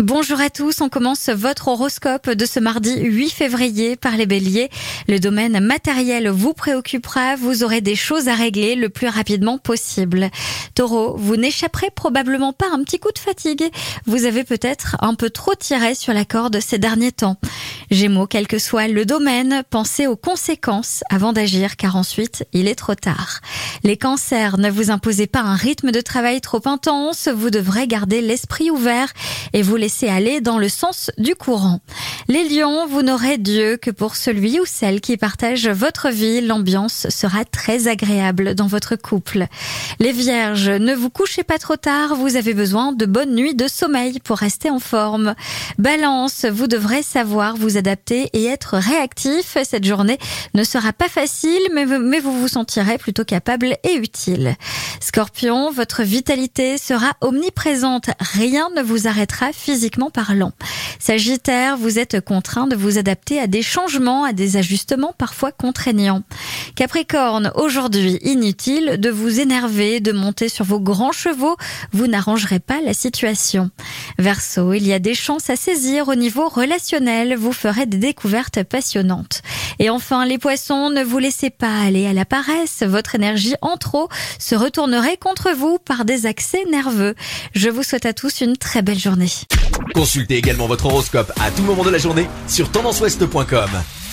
Bonjour à tous, on commence votre horoscope de ce mardi 8 février par les béliers. Le domaine matériel vous préoccupera, vous aurez des choses à régler le plus rapidement possible. Taureau, vous n'échapperez probablement pas à un petit coup de fatigue. Vous avez peut-être un peu trop tiré sur la corde ces derniers temps. Gémeaux, quel que soit le domaine, pensez aux conséquences avant d'agir car ensuite il est trop tard. Les cancers, ne vous imposez pas un rythme de travail trop intense, vous devrez garder l'esprit ouvert et vous laisser aller dans le sens du courant. Les lions, vous n'aurez Dieu que pour celui ou celle qui partage votre vie, l'ambiance sera très agréable dans votre couple. Les vierges, ne vous couchez pas trop tard, vous avez besoin de bonnes nuits de sommeil pour rester en forme. Balance, vous devrez savoir vous adapter et être réactif. Cette journée ne sera pas facile, mais vous vous sentirez plutôt capable et utile. Scorpion, votre vitalité sera omniprésente. Rien ne vous arrêtera physiquement parlant. Sagittaire, vous êtes contraint de vous adapter à des changements, à des ajustements parfois contraignants. Capricorne, aujourd'hui, inutile de vous énerver, de monter sur vos grands chevaux, vous n'arrangerez pas la situation. Verseau, il y a des chances à saisir au niveau relationnel, vous ferez des découvertes passionnantes. Et enfin, les poissons, ne vous laissez pas aller à la paresse, votre énergie en trop se retournerait contre vous par des accès nerveux. Je vous souhaite à tous une très belle journée. Consultez également votre horoscope à tout moment de la journée sur tendanceouest.com.